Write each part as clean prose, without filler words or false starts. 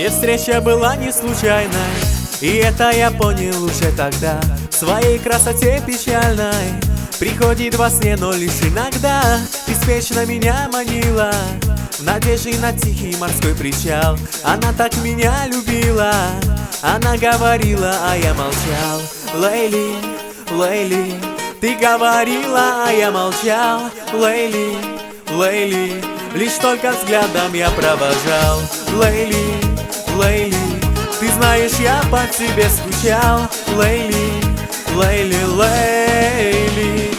И встреча была не случайной, и это я понял уже тогда. В своей красоте печальной приходит во сне, но лишь иногда. Беспечно меня манила в надежде на тихий морской причал. Она так меня любила, она говорила, а я молчал. Лейли, Лейли, ты говорила, а я молчал. Лейли, Лейли, лишь только взглядом я провожал. Лейли, Лейли, ты знаешь, я по тебе скучал. Лейли, Лейли, Лейли.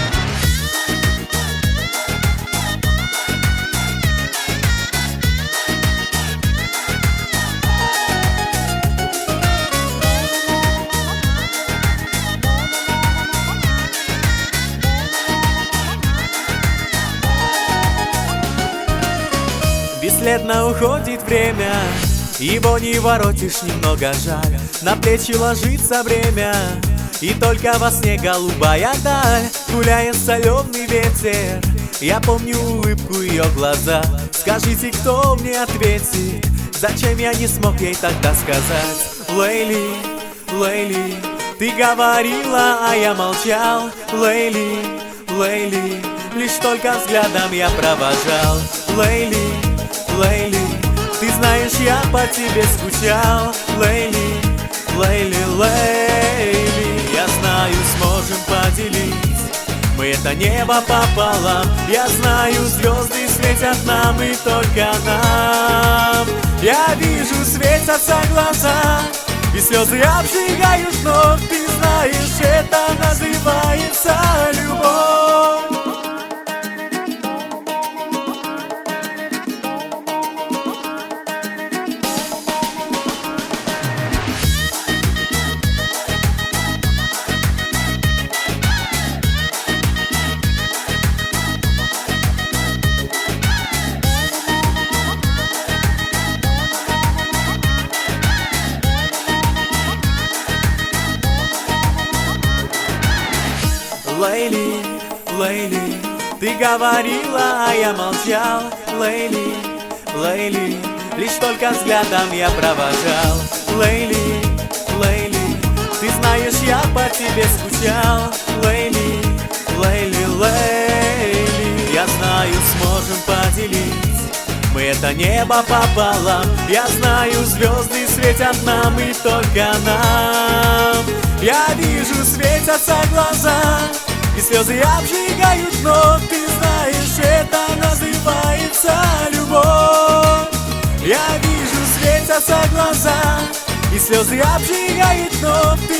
Бесследно уходит время, его не воротишь, немного жаль. На плечи ложится время, и только во сне голубая даль. Гуляет соленый ветер, я помню улыбку ее глаза. Скажите, кто мне ответит, зачем я не смог ей тогда сказать? Лейли, Лейли, ты говорила, а я молчал. Лейли, Лейли, лишь только взглядом я провожал. Лейли, Лейли, ты знаешь, я по тебе скучал. Лейли, Лейли, Лейли, я знаю, сможем поделить мы это небо пополам. Я знаю, звезды светят нам и только нам. Я вижу, светятся глаза, и слезы обжигают вновь. Ты знаешь, это называется любовь. Лейли, Лейли, ты говорила, а я молчал. Лейли, Лейли, лишь только взглядом я провожал. Лейли, Лейли, ты знаешь, я по тебе скучал. Лейли, Лейли, Лейли, я знаю, сможем поделить мы это небо пополам. Я знаю, звезды светят нам и только нам. Я вижу, светятся глаза, и слезы обжигают вновь. Ты знаешь, это называется любовь. Я вижу, светятся глаза, и слезы обжигают вновь.